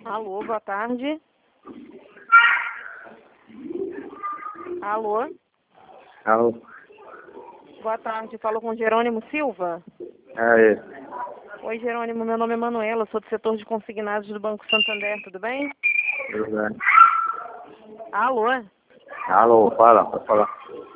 Alô, boa tarde. Alô, Alô? boa tarde. Falo com Jerônimo Silva. É, Oi, Jerônimo, meu nome é Manuela, sou do setor de consignados do Banco Santander, tudo bem? tudo bem. Alô, Alô, fala, pode falar.